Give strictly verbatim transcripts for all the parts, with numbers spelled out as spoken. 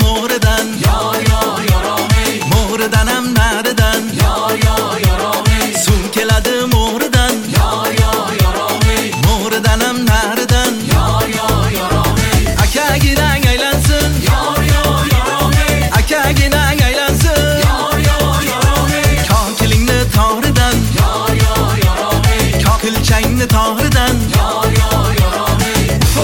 mo'ridan, yor yor yoromey. Mo'ridanam naridan, yor yor yoromey. Suv keladi mo'ridan, yor yor yoromey. Mo'ridanam naridan, yor yor yoromey. Akaginang aylansin, yor yor yoromey. Akaginang aylansin, yor yor yoromey. Kokilingni tog'ridan, yor yor yoromey. Kokilchangni tog'ridan, yor yor yoromey.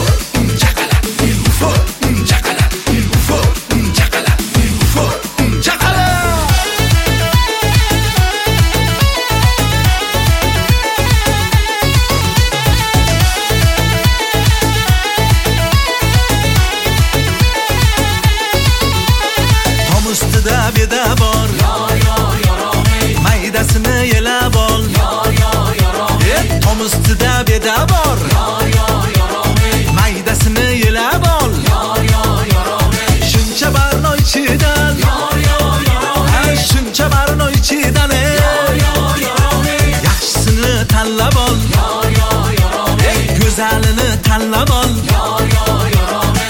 Ustida beda bor, yor yor yoromey. Maydasini yelab ol, yor yor yoromey. Tom ustida beda bor, yor yor yoromey. Maydasini yelab ol, yor yor yoromey. Shuncha barno ichidan, yor yor yoromey. Shuncha barno ichidan, yor yor yoromey. Yaxshisini tanlab ol, yor yor yoromey. Go'zalini tanlab ol, yor yor yoromey.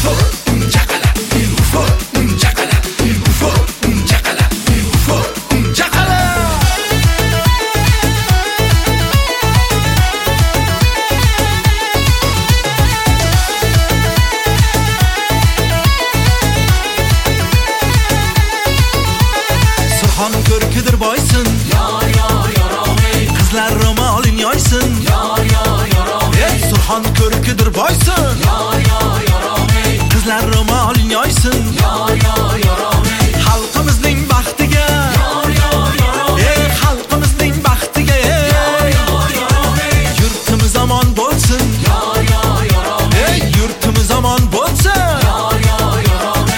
Surxon ko'rkidir boysin, yor yor yoromey. Qizlar ro'molin yoysin, yor yor yoromey. Surxon ko'rkidir boysin, yor yor yoromey. Qizlar ro'molin yoysin, yor yor yoromey. Xalqimizning baxtiga, yor yor yoromey. Xalqimizning baxtiga, yor yor yoromey. Yurtimiz omon bo'lsin, yor yor yoromey. Yurtimiz omon bo'lsin, yor yor yoromey.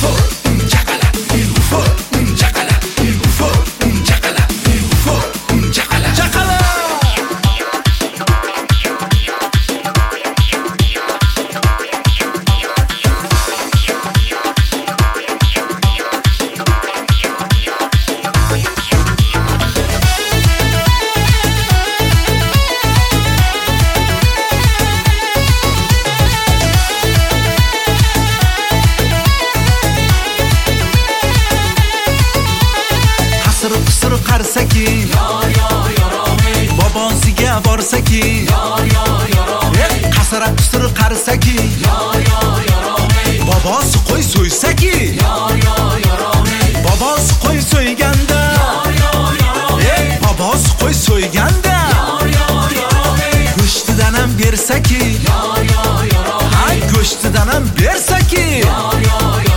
Qisir qarsaki, yor yor yoromey. Bobosiga borsaki, yor yor yoromey. Qasira qisir qarsaki, yor yor yoromey. Bobosi qo'y so'ysaki, yor yor yoromey. Bobosi qo'y so'yganda, yor yor yoromey. Bobosi qo'y so'yganda, yor yor yoromey. Go'shtidan ham bersaki, yor yor yoromey. Ha, go'shtidan ham bersaki, yor yor